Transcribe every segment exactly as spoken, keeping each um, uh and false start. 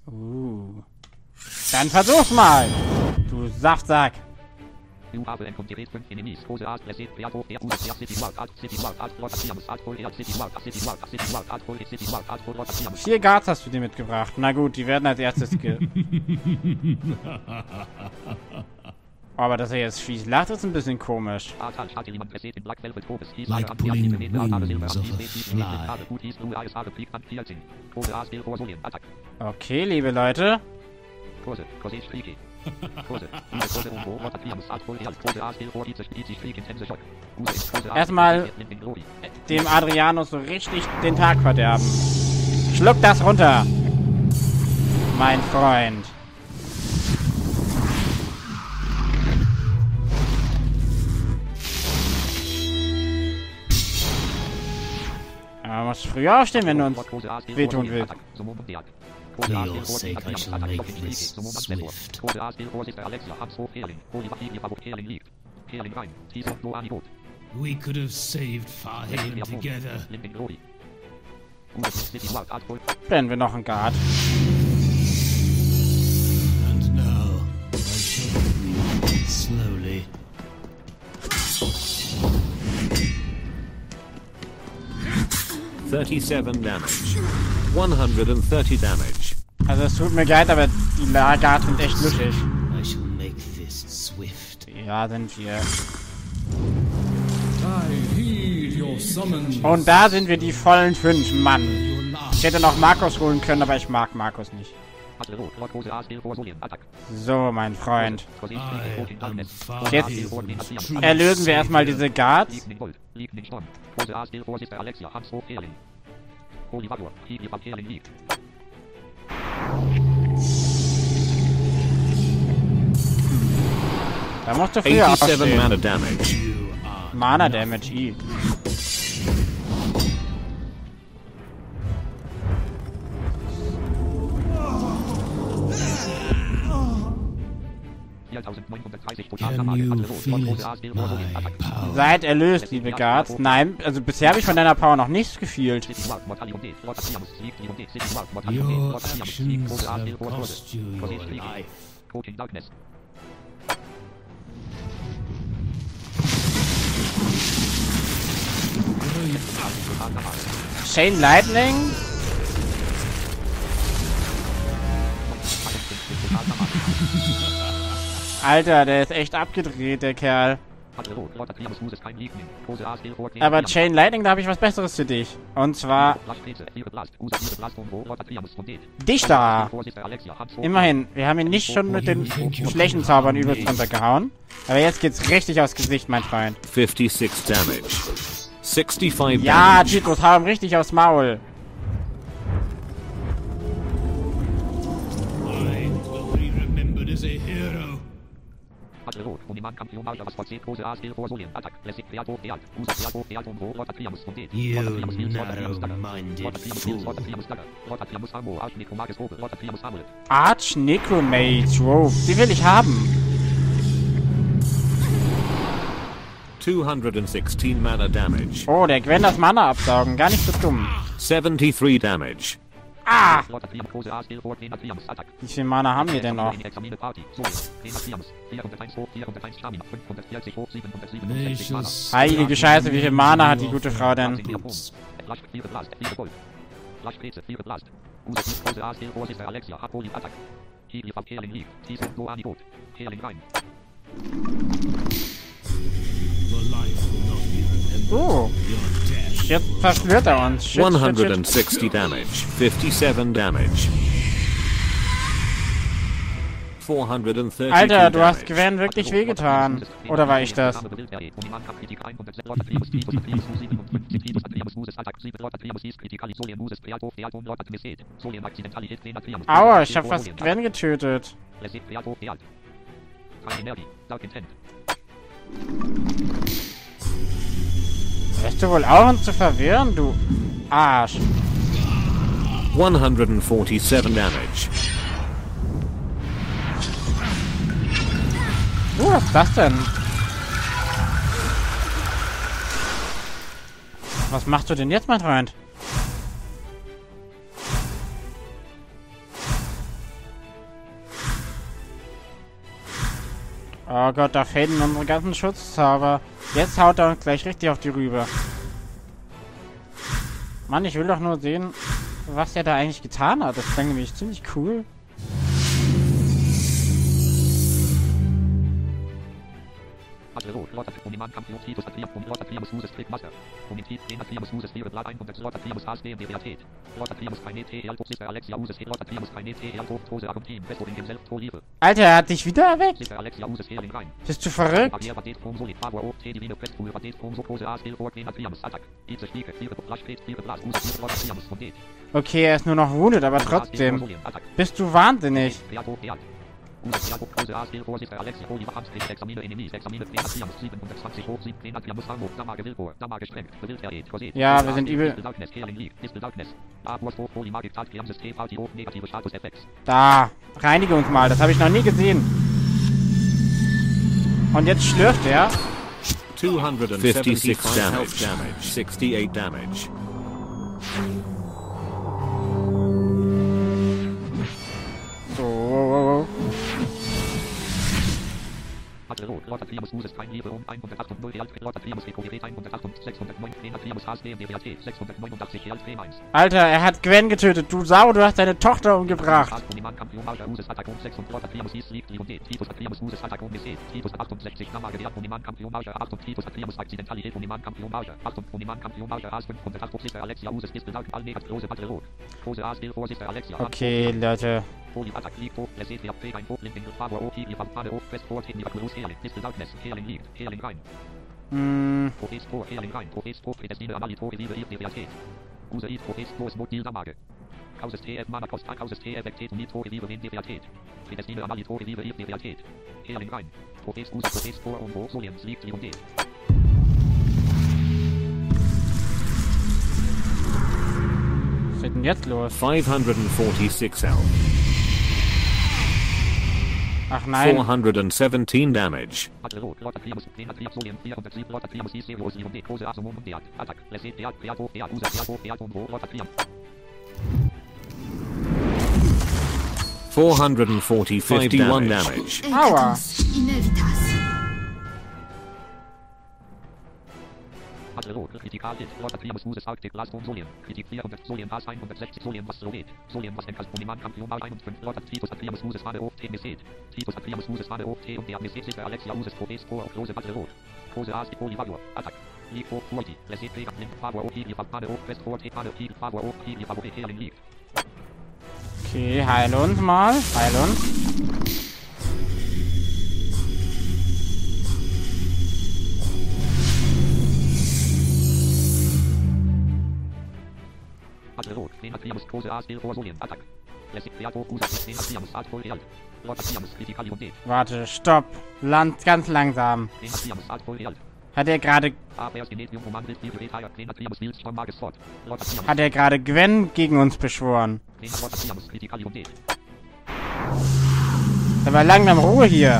Uh. Dann versuch's mal, du Saftsack. Vier Guards hast du dir mitgebracht. Na gut, die werden als erstes ge... Aber dass er jetzt fies lacht, ist ein bisschen komisch. Like pulling wings of a fly. Okay, liebe Leute. Erstmal dem Adrianus so richtig den Tag verderben. Schluck das runter, mein Freund. Man muss früher aufstehen, wenn du uns wehtun willst. For your sake, I shall make this swift. We could have saved Farhain together. Brennen wir noch einen Guard. And now, I shall move slowly. thirty-seven damage. one hundred thirty damage. Also es tut mir leid, aber die Guards sind echt luschig. I shall make this swift. Ja, sind wir. I heed your summons. Und da sind wir die vollen fünf Mann. Ich hätte noch Markus holen können, aber ich mag Markus nicht. So, mein Freund. Jetzt erlösen wir erstmal diese Guards. Da musst du früher eighty-seven aufstehen. mana damage. Mana Damage, I. Can you feel it? My power. Seid erlöst, liebe Guards. Nein, also bisher habe ich von deiner Power noch nichts gefühlt. Your actions have cost you your life. Chain Lightning? Alter, der ist echt abgedreht, der Kerl. Aber Chain Lightning, da habe ich was Besseres für dich. Und zwar... Dich da! Immerhin, wir haben ihn nicht schon mit den schlechten Zaubern übelst runtergehauen. Aber jetzt geht's richtig aufs Gesicht, mein Freund. fifty-six damage. sixty-five Ja, damage. Titus, hau ihm richtig aufs Maul. I will be remembered as a hero. You narrow-minded fool. Arch Necromage, wow, die will ich haben. two hundred sixteen mana damage. Oh, der Gwen das Mana absaugen, gar nicht so dumm. seventy-three damage. Ah! Wie viel Mana haben wir denn noch? They shall s- Heilige Scheiße, wie viel Mana hat die gute Frau denn? boots. Your life will not be remembered. Oh, Your death. jetzt verschwört er uns. Shit, shit, one shit. hundred sixty damage. fifty-seven damage. four hundred thirty Alter, du hast damage. Gwen wirklich wehgetan. Oder war ich das? Aua, ich hab fast Gwen getötet. Hörst du wohl auf, uns zu verwirren, du Arsch? one hundred forty-seven damage. Uh, was ist das denn? Was machst du denn jetzt, mein Freund? Oh Gott, da fehlen unsere ganzen Schutzzauber. Jetzt haut er uns gleich richtig auf die Rübe. Mann, ich will doch nur sehen, was er da eigentlich getan hat. Das klang nämlich ziemlich cool. Alter, er hat dich wieder erweckt? Bist du verrückt? Okay, er ist nur noch wounded, aber trotzdem. Bist du wahnsinnig? Ja, wir sind übel. Da, reinige uns mal, das habe ich noch nie gesehen. Und jetzt schlürft er. two hundred fifty-six damage, damage, sixty-eight damage. So. Alter, er hat Gwen getötet. Du Sau, du hast deine Tochter umgebracht. Okay, Leute. Hm. Was ist denn jetzt los? five hundred forty-six health. Ach nein. four hundred seventeen damage. four hundred forty, fifty-one damage. Aua. Okay, heil uns mal. Heil uns. Warte, stopp. Land ganz langsam. Hat er gerade... Hat er gerade Gwen gegen uns beschworen? Aber langsam Ruhe hier.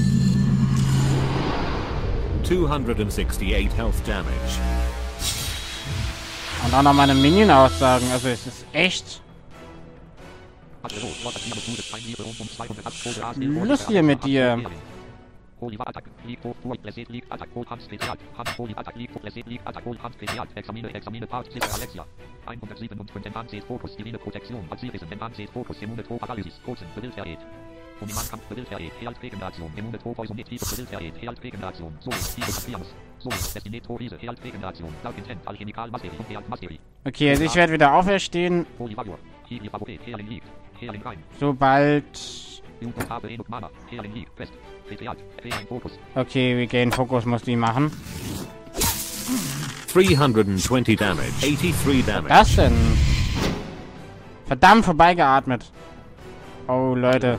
two hundred sixty-eight health damage. Und auch noch meine Minion-Aussagen. Also es ist echt... Schluss hier mit dir. Okay, also ich werde wieder auferstehen. Sobald... Okay, wir gehen Fokus, muss die machen. three hundred twenty damage, eighty-three damage. Was denn? Verdammt, vorbeigeatmet. Oh, Leute.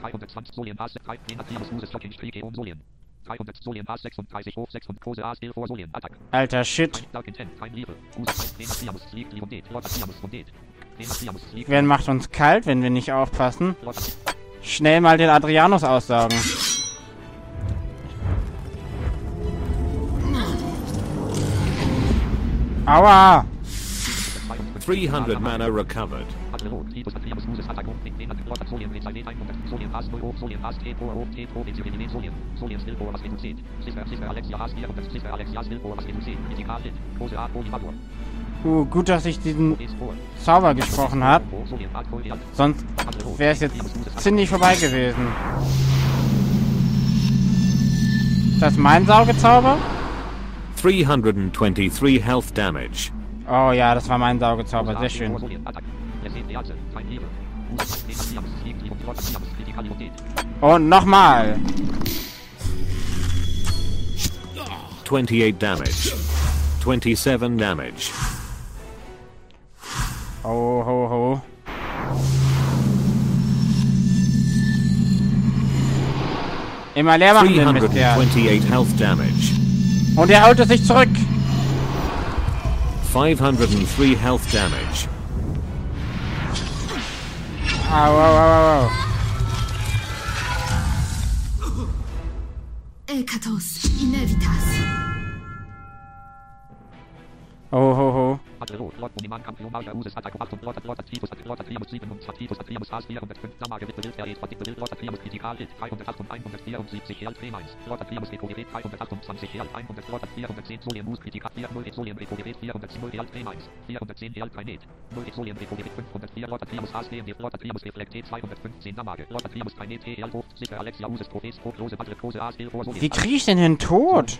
Alter, shit. Wer macht uns kalt, wenn wir nicht aufpassen? Schnell mal den Adrianus aussaugen. Aua! three hundred mana recovered. Uh, gut, dass ich diesen Zauber gesprochen habe. Sonst wäre es jetzt ziemlich vorbei gewesen. Ist das mein Saugezauber? three hundred twenty-three health damage. Oh ja, das war mein Saugezauber. Sehr schön. Und nochmal. twenty-eight damage. twenty-seven damage. Oh, ho, ho. Immer leer machen den Mist, ja. twenty-eight health damage. Und er holte sich zurück. five hundred three health damage. Au, au, au, au. Ekatos inevitas. Oh, ho, ho. Wie krieg ich denn den Tod?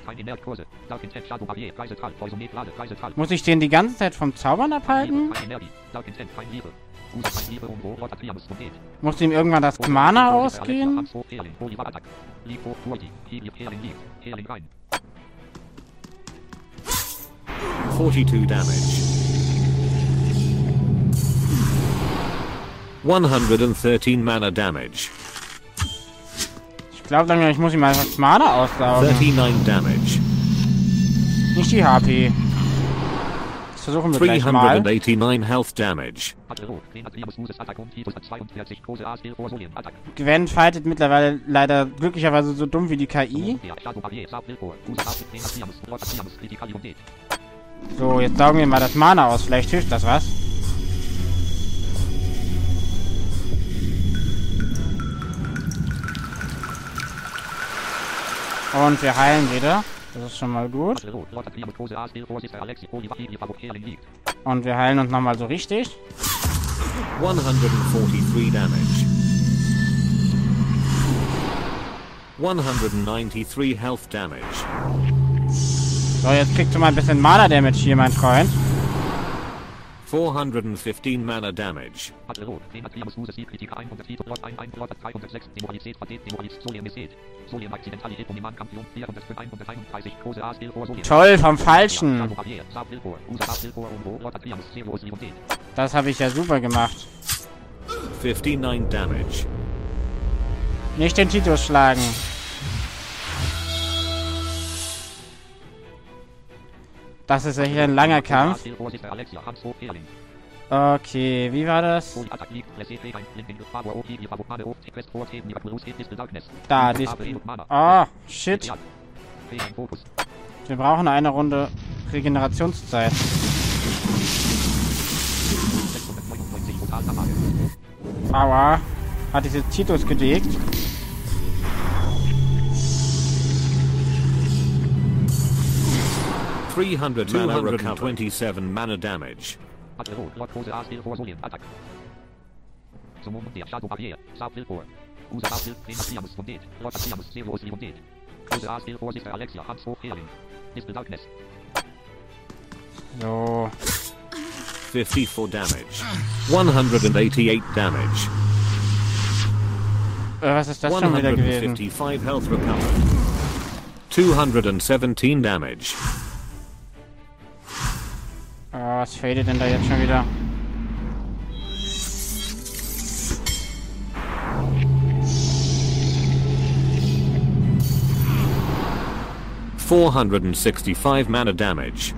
Muss ich den die ganze Zeit vom Zaubern abhalten? Muss ihm irgendwann das Mana ausgehen? forty-two damage. one hundred thirteen mana damage. Ich glaube dann, ich muss ihm einfach das Mana aussaugen. thirty-nine damage. Nicht die H P. Das versuchen wir three gleich mal. hundred eighty-nine health damage. Gwen fightet mittlerweile leider glücklicherweise so dumm wie die K I. So, jetzt saugen wir mal das Mana aus. Vielleicht hilft das was. Und wir heilen wieder. Das ist schon mal gut. Und wir heilen uns nochmal so richtig. one hundred forty-three damage. one hundred ninety-three health damage. So, jetzt kriegst du mal ein bisschen Mana-Damage hier, mein Freund. four hundred fifteen mana damage. Toll, vom Falschen. Das habe ich ja super gemacht. fifty-nine damage. Nicht den Titus schlagen. Das ist ja hier ein langer Kampf. Okay, wie war das? Da, die... Oh, shit. Wir brauchen eine Runde Regenerationszeit. Aua. Hat diese Titus gelegt. three hundred mana recover. twenty-seven mana damage. So. fifty-four damage. one hundred eighty-eight damage. Äh, was ist das schon wieder gewesen? one hundred fifty-five health recovered. two hundred seventeen damage. Oh, was fadet denn da jetzt schon wieder? four hundred sixty-five mana damage.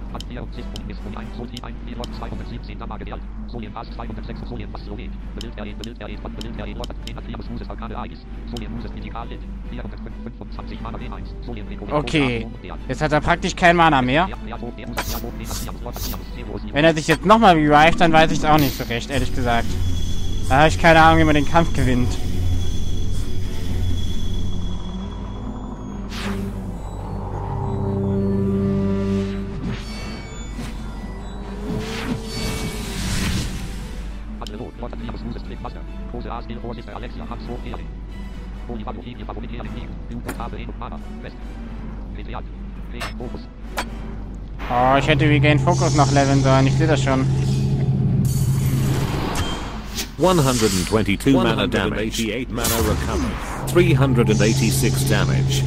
Okay, jetzt hat er praktisch kein Mana mehr. Wenn er sich jetzt nochmal revived, dann weiß ich es auch nicht so recht, ehrlich gesagt. Da habe ich keine Ahnung, wie man den Kampf gewinnt. Oh, ich hätte Regain Focus noch leveln sollen. Ich sehe das schon. one hundred twenty-two mana damage, eight mana recovered, three hundred eighty-six damage.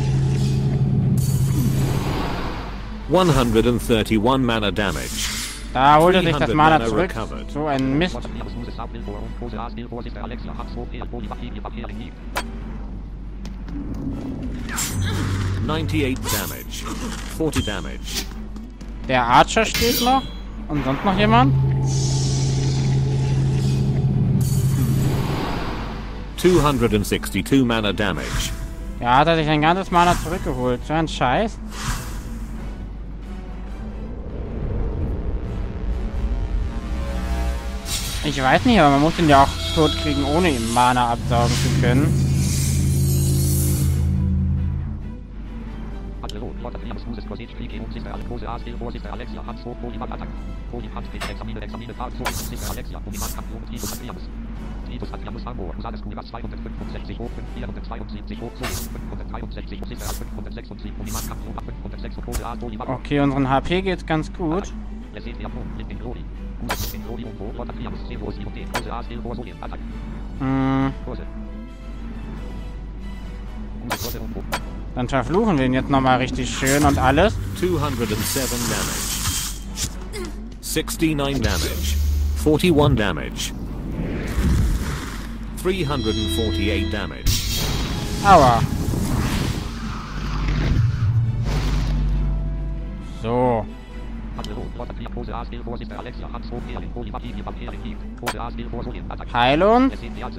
one hundred thirty-one mana damage. Da holt er sich das Mana zurück. recovered. So ein Mist. ninety-eight damage, forty damage. Der Archer steht noch. Und sonst noch jemand? two hundred sixty-two mana damage. Ja, hat er sich ein ganzes Mana zurückgeholt. So ein Scheiß. Ich weiß nicht, aber man muss ihn ja auch tot kriegen, ohne ihm Mana absaugen zu können. Okay, unseren H P geht's ganz gut. Hm. Dann verfluchen wir ihn jetzt nochmal richtig schön und alles. two hundred seven damage. sixty-nine damage. forty-one damage. three hundred forty-eight damage. Aua. So. Heilung.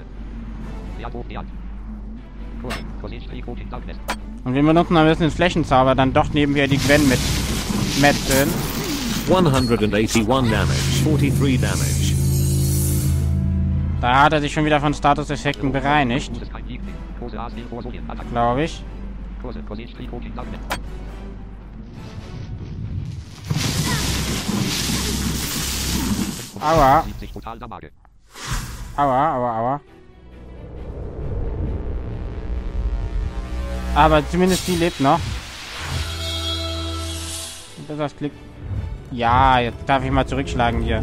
Und wir benutzen am besten den Flächenzauber, dann doch nebenher die Gwen mit metzeln. one hundred eighty-one damage, forty-three damage. Da hat er sich schon wieder von Statuseffekten bereinigt. Glaube ich. Aua. Aua, aua, aua. Aber zumindest die lebt noch. Und das klickt. Ja, jetzt darf ich mal zurückschlagen hier.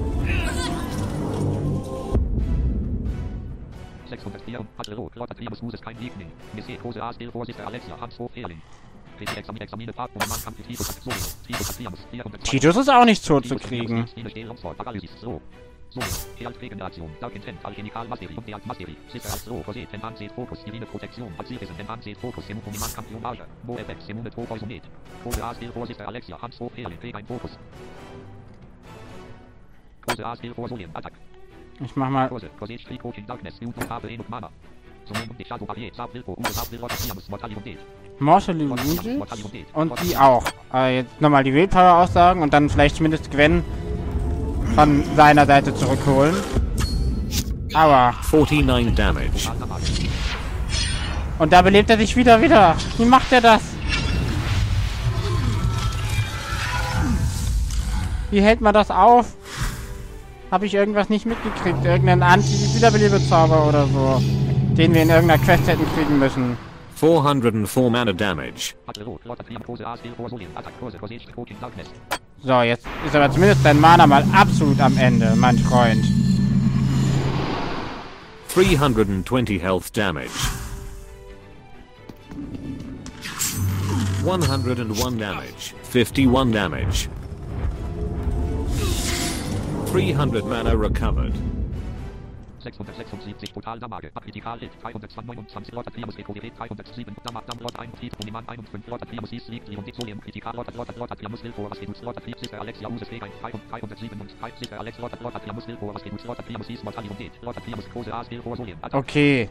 Titus ist auch nicht tot zu kriegen. Ich mach mal. Mortally Wounded und die auch. Äh, jetzt nochmal die Willpower aussagen und dann vielleicht zumindest Gwen von seiner Seite zurückholen. Aua. forty-nine damage. Und da belebt er sich wieder, wieder. Wie macht er das? Wie hält man das auf? Habe ich irgendwas nicht mitgekriegt? Irgendeinen Anti-Wiederbelebezauber oder so, den wir in irgendeiner Quest hätten kriegen müssen. four hundred four mana damage. So, jetzt ist aber zumindest dein Mana mal absolut am Ende, mein Freund. three hundred twenty health damage. one hundred one damage. fifty-one damage. three hundred mana recovered. sechshundertsechsundsiebzig total Damage. Critical Hit dreihundertneunundzwanzig Lord Primus Recovery dreihundertsieben Damage Dam Lord ein Feed Uniman einundfünfzig Lord Primus Sieg Leon Solium Critical Lord Lord Lord Primus Hilfo was Reduz Lord Primus Sister Alexia Uses Weg dreihundertsieben und Sister Alex Lord Lord Primus Hilfo was Reduz Lord Primus Sieg Mortalium geht Lord Primus Große As Hilfo Solium. Okay.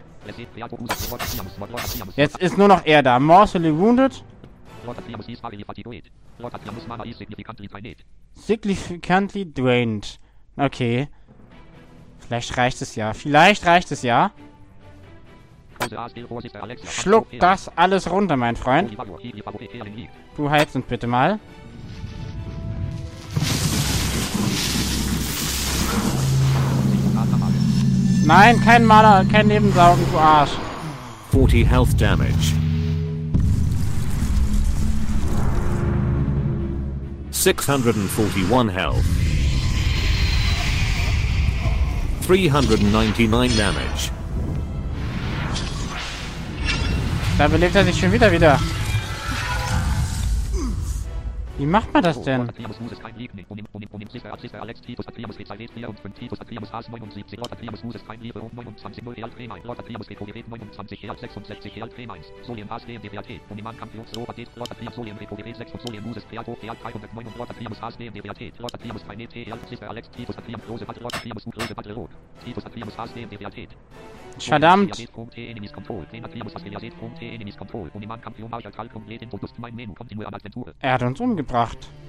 Jetzt ist nur noch er da. Mortally Wounded. Significantly drained. Okay. Vielleicht reicht es ja. Vielleicht reicht es ja. Schluck das alles runter, mein Freund. Du heilst uns bitte mal. Nein, kein Mana, kein Nebensaugen, du Arsch. forty health damage. six hundred forty-one health. three hundred ninety-nine damage. Da belebt er sich schon wieder wieder. Wie macht man das denn? Verdammt! Er hat uns umgebracht.